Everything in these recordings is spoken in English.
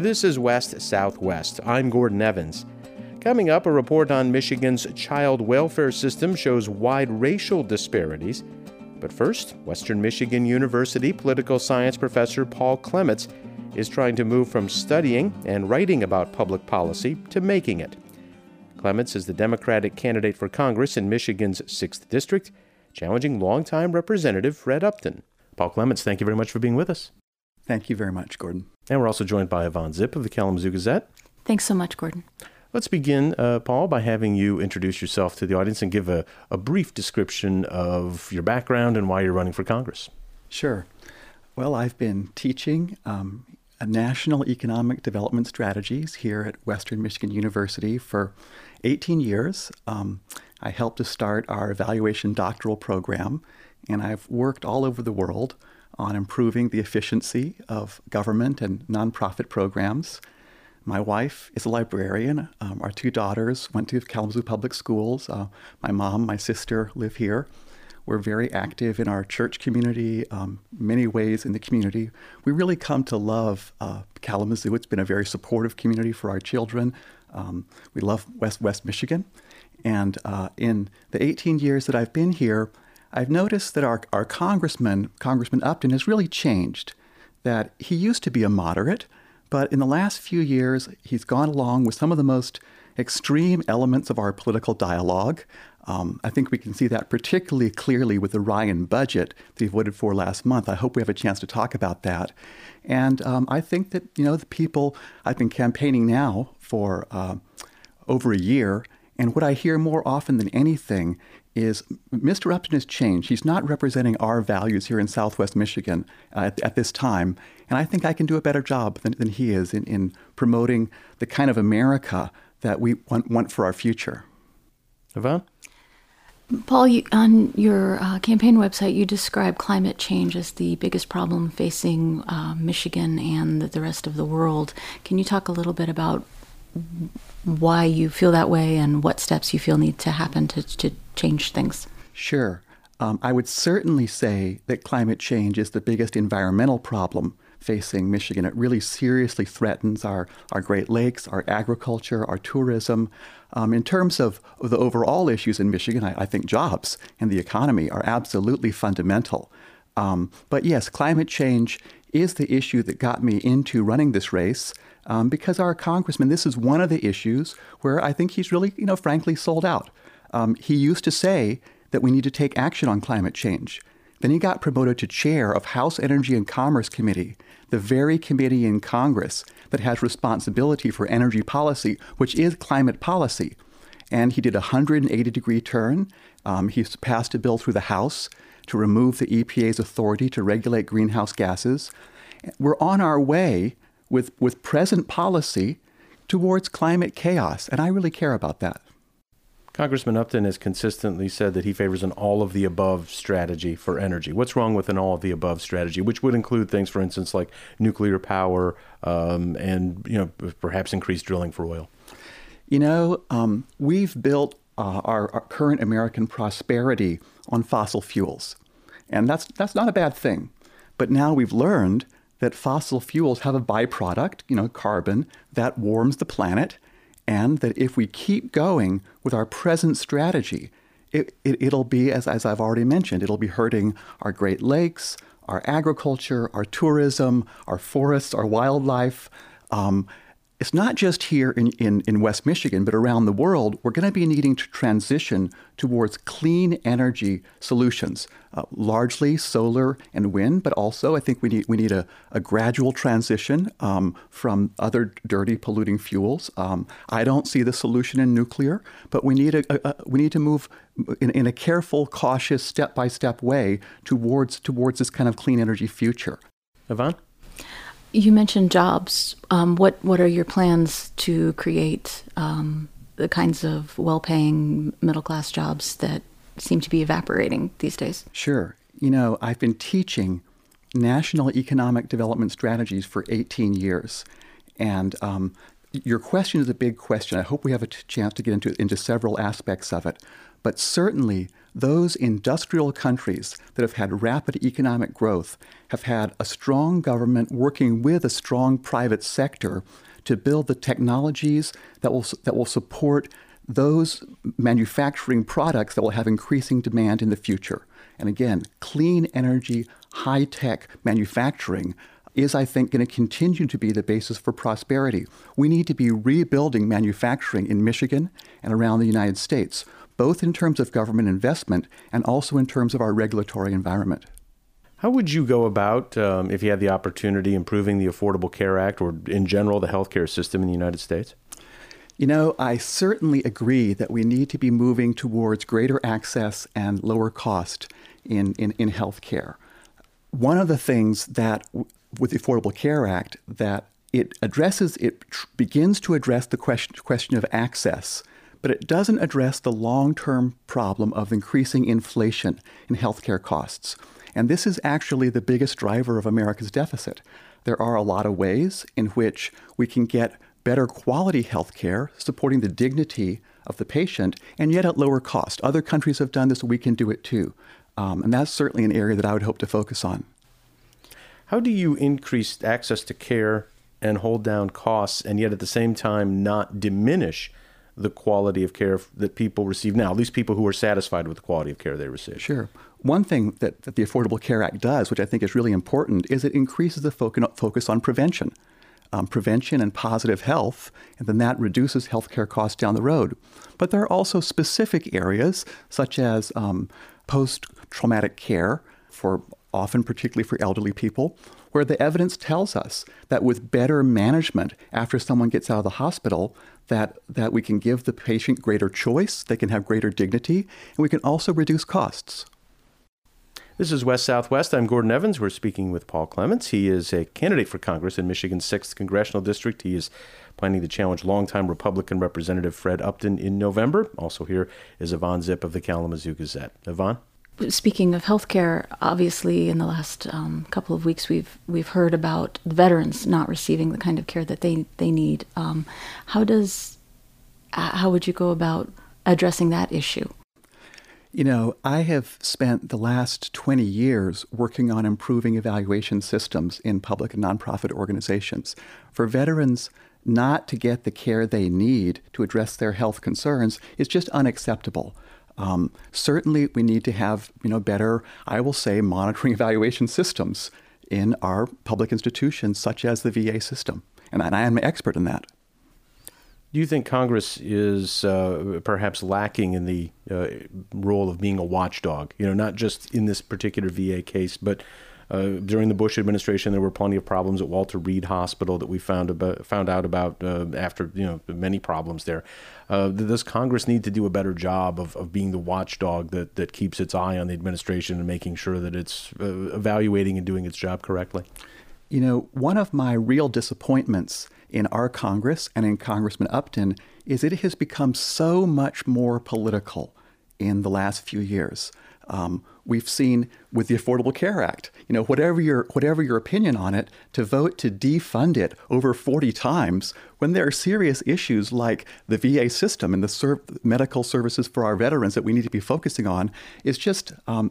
This is West Southwest. I'm Gordon Evans. Coming up, a report on Michigan's child welfare system shows wide racial disparities. But first, Western Michigan University political science professor Paul Clements is trying to move from studying and writing about public policy to making it. Clements is the Democratic candidate for Congress in Michigan's 6th District, challenging longtime Representative Fred Upton. Paul Clements, thank you very much for being with us. Thank you very much, Gordon. And we're also joined by Yvonne Zip of the Kalamazoo Gazette. Thanks so much, Gordon. Let's begin, Paul, by having you introduce yourself to the audience and give a brief description of your background and why you're running for Congress. Sure. Well, I've been teaching national economic development strategies here at Western Michigan University for 18 years. I helped to start our evaluation doctoral program, and I've worked all over the world on improving the efficiency of government and nonprofit programs. My wife is a librarian. Our two daughters went to Kalamazoo Public Schools. My mom, my sister live here. We're very active in our church community, many ways in the community. We really come to love Kalamazoo. It's been a very supportive community for our children. We love West Michigan. And in the 18 years that I've been here, I've noticed that our Congressman Upton, has really changed, that he used to be a moderate, but in the last few years, he's gone along with some of the most extreme elements of our political dialogue. I think we can see that particularly clearly with the Ryan budget that he voted for last month. I hope we have a chance to talk about that. And I think that, the people, I've been campaigning now for over a year, and what I hear more often than anything is Mr. Upton has changed. He's not representing our values here in Southwest Michigan at this time. And I think I can do a better job than he is in promoting the kind of America that we want for our future. Yvonne? Paul, on your campaign website, you describe climate change as the biggest problem facing Michigan and the rest of the world. Can you talk a little bit about why you feel that way and what steps you feel need to happen to change things? Sure. I would certainly say that climate change is the biggest environmental problem facing Michigan. It really seriously threatens our Great Lakes, our agriculture, our tourism. In terms of the overall issues in Michigan, I think jobs and the economy are absolutely fundamental. But yes, climate change is the issue that got me into running this race. Because our congressman, this is one of the issues where I think he's really, frankly, sold out. He used to say that we need to take action on climate change. Then he got promoted to chair of House Energy and Commerce Committee, the very committee in Congress that has responsibility for energy policy, which is climate policy. And he did a 180-degree turn. He passed a bill through the House to remove the EPA's authority to regulate greenhouse gases. We're on our way with present policy towards climate chaos, and I really care about that. Congressman Upton has consistently said that he favors an all-of-the-above strategy for energy. What's wrong with an all-of-the-above strategy, which would include things, for instance, like nuclear power and perhaps increased drilling for oil? We've built our current American prosperity on fossil fuels, and that's not a bad thing. But now we've learned that fossil fuels have a byproduct, carbon, that warms the planet, and that if we keep going with our present strategy, it'll be, as I've already mentioned, it'll be hurting our Great Lakes, our agriculture, our tourism, our forests, our wildlife. It's not just here in West Michigan, but around the world, we're going to be needing to transition towards clean energy solutions, largely solar and wind, but also I think we need a gradual transition from other dirty, polluting fuels. I don't see the solution in nuclear, but we need to move in a careful, cautious, step-by-step way towards this kind of clean energy future. Yvonne? You mentioned jobs. What are your plans to create the kinds of well-paying middle-class jobs that seem to be evaporating these days? Sure. I've been teaching national economic development strategies for 18 years. And your question is a big question. I hope we have a chance to get into several aspects of it. But certainly, those industrial countries that have had rapid economic growth have had a strong government working with a strong private sector to build the technologies that will support those manufacturing products that will have increasing demand in the future. And again, clean energy, high-tech manufacturing is, I think, going to continue to be the basis for prosperity. We need to be rebuilding manufacturing in Michigan and around the United States, both in terms of government investment and also in terms of our regulatory environment. How would you go about, if you had the opportunity, improving the Affordable Care Act or in general the healthcare system in the United States? You know, I certainly agree that we need to be moving towards greater access and lower cost in healthcare. One of the things that with the Affordable Care Act that it begins to address the question of access, but it doesn't address the long-term problem of increasing inflation in healthcare costs. And this is actually the biggest driver of America's deficit. There are a lot of ways in which we can get better quality health care, supporting the dignity of the patient, and yet at lower cost. Other countries have done this, we can do it too. And that's certainly an area that I would hope to focus on. How do you increase access to care and hold down costs, and yet at the same time not diminish the quality of care that people receive now, at least people who are satisfied with the quality of care they receive? Sure. One thing that the Affordable Care Act does, which I think is really important, is it increases the focus on prevention. Prevention and positive health, and then that reduces healthcare costs down the road. But there are also specific areas, such as post-traumatic care, often particularly for elderly people, where the evidence tells us that with better management after someone gets out of the hospital, that we can give the patient greater choice, they can have greater dignity, and we can also reduce costs. This is West Southwest. I'm Gordon Evans. We're speaking with Paul Clements. He is a candidate for Congress in Michigan's 6th Congressional District. He is planning to challenge longtime Republican Representative Fred Upton in November. Also here is Yvonne Zip of the Kalamazoo Gazette. Yvonne? Speaking of healthcare, obviously in the last couple of weeks we've heard about veterans not receiving the kind of care that they need. How would you go about addressing that issue? You know, I have spent the last 20 years working on improving evaluation systems in public and nonprofit organizations. For veterans not to get the care they need to address their health concerns is just unacceptable. Certainly, we need to have, better, I will say, monitoring evaluation systems in our public institutions, such as the VA system. And I am an expert in that. Do you think Congress is perhaps lacking in the role of being a watchdog? Not just in this particular VA case, but during the Bush administration, there were plenty of problems at Walter Reed Hospital that we found out about after many problems there. Does Congress need to do a better job of being the watchdog that keeps its eye on the administration and making sure that it's evaluating and doing its job correctly? One of my real disappointments in our Congress and in Congressman Upton is it has become so much more political in the last few years. We've seen with the Affordable Care Act, whatever your opinion on it, to vote to defund it over 40 times when there are serious issues like the VA system and the medical services for our veterans that we need to be focusing on is just,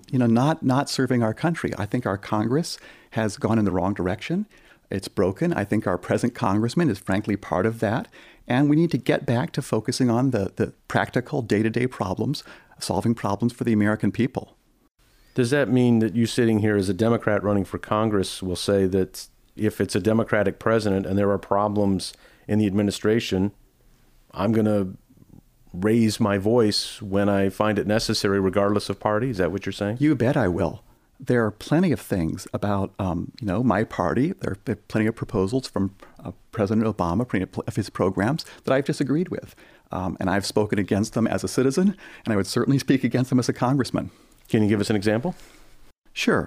not serving our country. I think our Congress has gone in the wrong direction. It's broken. I think our present congressman is frankly part of that. And we need to get back to focusing on the practical day-to-day problems, solving problems for the American people. Does that mean that you sitting here as a Democrat running for Congress will say that if it's a Democratic president and there are problems in the administration, I'm going to raise my voice when I find it necessary, regardless of party? Is that what you're saying? You bet I will. There are plenty of things about, my party. There are plenty of proposals from President Obama, plenty of his programs that I've disagreed with. And I've spoken against them as a citizen, and I would certainly speak against them as a congressman. Can you give us an example? Sure.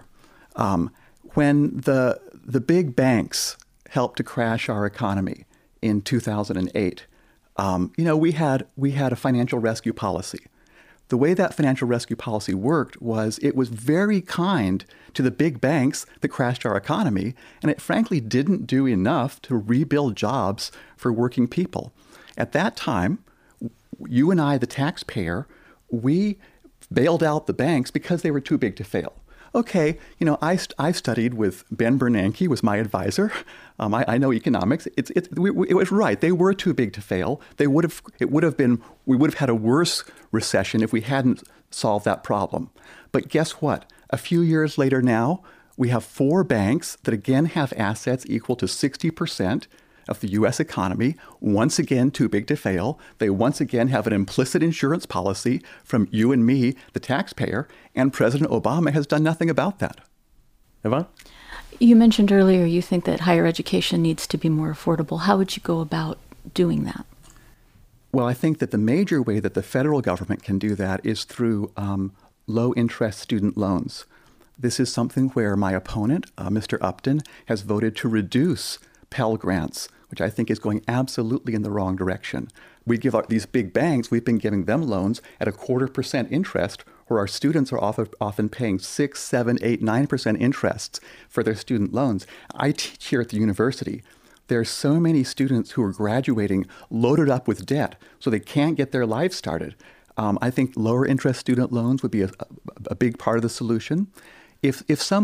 When the big banks helped to crash our economy in 2008, we had a financial rescue policy. The way that financial rescue policy worked was it was very kind to the big banks that crashed our economy, and it frankly didn't do enough to rebuild jobs for working people. At that time, you and I, the taxpayer, we bailed out the banks because they were too big to fail. Okay, I studied with Ben Bernanke, was my advisor. I know economics. It was right. They were too big to fail. We would have had a worse recession if we hadn't solved that problem. But guess what? A few years later now, we have 4 banks that again have assets equal to 60% of the U.S. economy, once again too big to fail. They once again have an implicit insurance policy from you and me, the taxpayer, and President Obama has done nothing about that. Yvonne? You mentioned earlier you think that higher education needs to be more affordable. How would you go about doing that? Well, I think that the major way that the federal government can do that is through low-interest student loans. This is something where my opponent, Mr. Upton, has voted to reduce Pell Grants, which I think is going absolutely in the wrong direction. We give these big banks, we've been giving them loans at 0.25% interest, where our students are often paying 6, 7, 8, 9% interests for their student loans. I teach here at the university. There are so many students who are graduating loaded up with debt, so they can't get their lives started. I think lower interest student loans would be a big part of the solution. If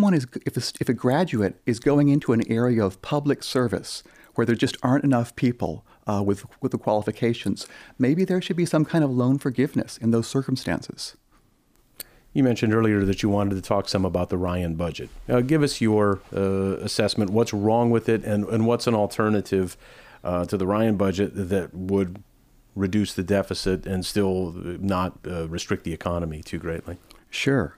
a graduate is going into an area of public service where there just aren't enough people with the qualifications, maybe there should be some kind of loan forgiveness in those circumstances. You mentioned earlier that you wanted to talk some about the Ryan budget. Give us your assessment. What's wrong with it, and what's an alternative to the Ryan budget that would reduce the deficit and still not restrict the economy too greatly? Sure.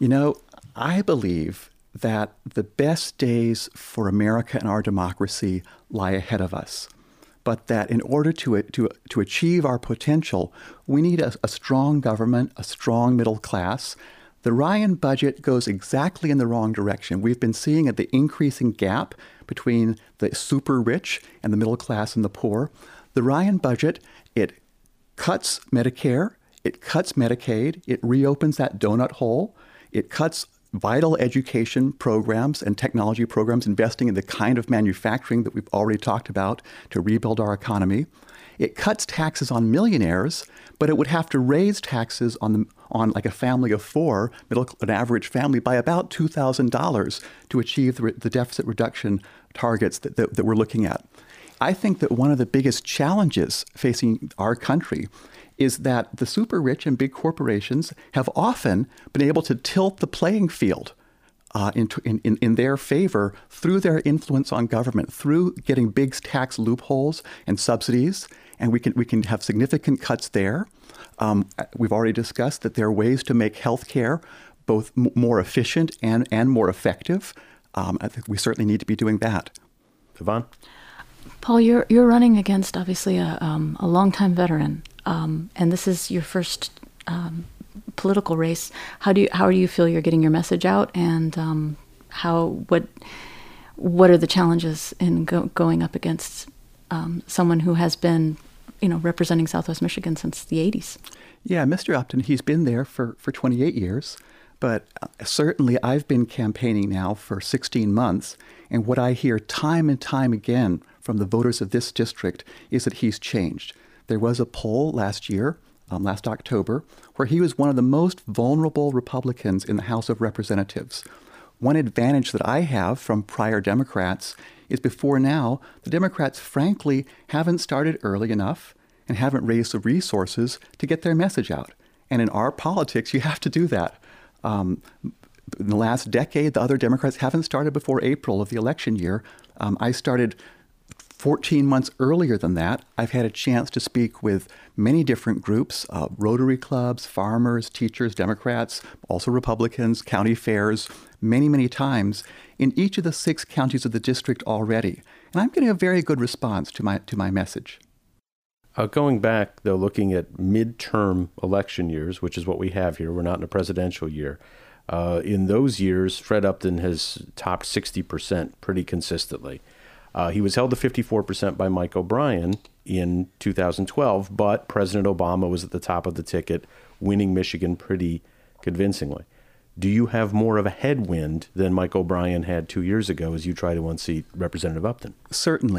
I believe that the best days for America and our democracy lie ahead of us, but that in order to achieve our potential, we need a strong government, a strong middle class. The Ryan budget goes exactly in the wrong direction. We've been seeing the increasing gap between the super rich and the middle class and the poor. The Ryan budget, it cuts Medicare, it cuts Medicaid, it reopens that donut hole, it cuts vital education programs and technology programs, investing in the kind of manufacturing that we've already talked about to rebuild our economy. It cuts taxes on millionaires, but it would have to raise taxes on like a family of 4, an average family, by about $2,000 to achieve the deficit reduction targets that we're looking at. I think that one of the biggest challenges facing our country is that the super rich and big corporations have often been able to tilt the playing field in their favor through their influence on government, through getting big tax loopholes and subsidies, and we can have significant cuts there. We've already discussed that there are ways to make healthcare both more efficient and more effective. I think we certainly need to be doing that. Yvonne? Paul, you're running against obviously a longtime veteran, and this is your first political race. How do you feel you're getting your message out, and what are the challenges in going up against someone who has been, representing Southwest Michigan since the 80s? Yeah, Mr. Upton, he's been there for 28 years. But certainly I've been campaigning now for 16 months, and what I hear time and time again from the voters of this district is that he's changed. There was a poll last year, last October, where he was one of the most vulnerable Republicans in the House of Representatives. One advantage that I have from prior Democrats is before now, the Democrats frankly haven't started early enough and haven't raised the resources to get their message out. And in our politics, you have to do that. In the last decade, the other Democrats haven't started before April of the election year. I started 14 months earlier than that. I've had a chance to speak with many different groups, Rotary clubs, farmers, teachers, Democrats, also Republicans, county fairs, many, many times in each of the 6 counties of the district already. And I'm getting a very good response to my message. Going back, though, looking at midterm election years, which is what we have here, we're not in a presidential year. In those years, Fred Upton has topped 60% pretty consistently. He was held to 54% by Mike O'Brien in 2012, but President Obama was at the top of the ticket, winning Michigan pretty convincingly. Do you have more of a headwind than Mike O'Brien had 2 years ago as you try to unseat Representative Upton? Certainly.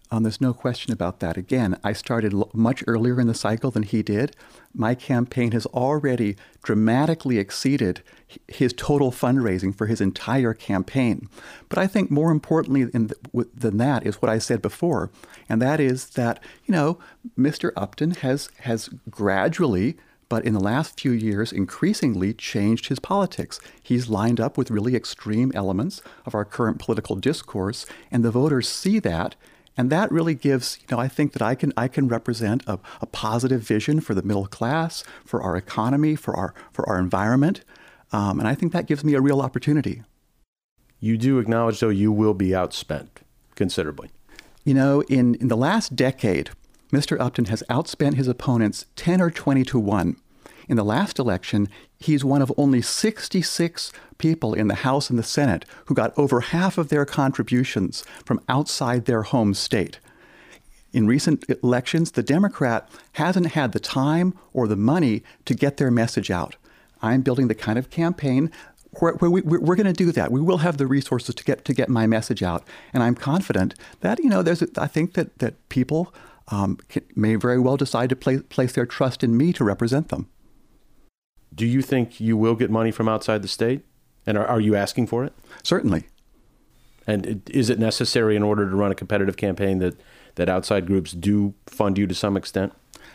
There's no question about that. Again, I started much earlier in the cycle than he did. My campaign has already dramatically exceeded his total fundraising for his entire campaign. But I think more importantly than that is what I said before, and that is that, Mr. Upton has gradually, but in the last few years, increasingly changed his politics. He's lined up with really extreme elements of our current political discourse, and the voters see that. And that really gives, I think that I can represent a positive vision for the middle class, for our economy, for our environment. And I think that gives me a real opportunity. You do acknowledge, though, you will be outspent considerably. In the last decade, Mr. Upton has outspent his opponents 10 or 20 to 1. In the last election, he's one of only 66 people in the House and the Senate who got over half of their contributions from outside their home state. In recent elections, the Democrat hasn't had the time or the money to get their message out. I'm building the kind of campaign where we're going to do that. We will have the resources to get my message out. And I'm confident that, I think that people may very well decide to place their trust in me to represent them. Do you think you will get money from outside the state? And are you asking for it? Certainly. And is it necessary in order to run a competitive campaign that outside groups do fund you to some extent?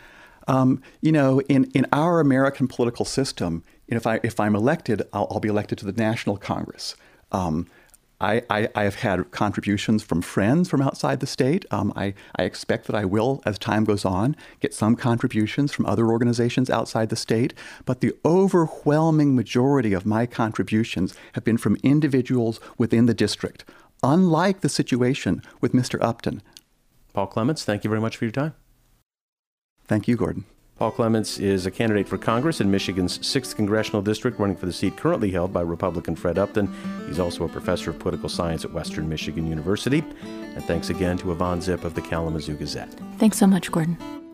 In our American political system, if I'm elected, I'll be elected to the National Congress. I have had contributions from friends from outside the state. I expect that I will, as time goes on, get some contributions from other organizations outside the state. But the overwhelming majority of my contributions have been from individuals within the district, unlike the situation with Mr. Upton. Paul Clements, thank you very much for your time. Thank you, Gordon. Paul Clements is a candidate for Congress in Michigan's 6th Congressional District, running for the seat currently held by Republican Fred Upton. He's also a professor of political science at Western Michigan University. And thanks again to Yvonne Zip of the Kalamazoo Gazette. Thanks so much, Gordon.